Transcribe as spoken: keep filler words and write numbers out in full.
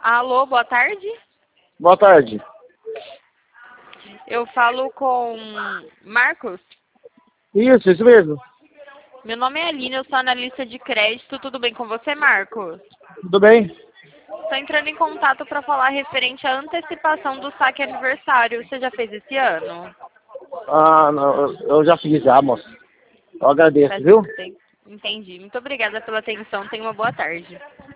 Alô, boa tarde. Boa tarde. Eu falo com Marcos. Isso, isso mesmo. Meu nome é Aline, eu sou analista de crédito. Tudo bem com você, Marcos? Tudo bem? Estou entrando em contato para falar referente à antecipação do saque aniversário. Você já fez esse ano? Ah, não, eu eu já fiz já, moça. Eu agradeço, Faz viu? muito tempo. Entendi. Muito obrigada pela atenção. Tenha uma boa tarde.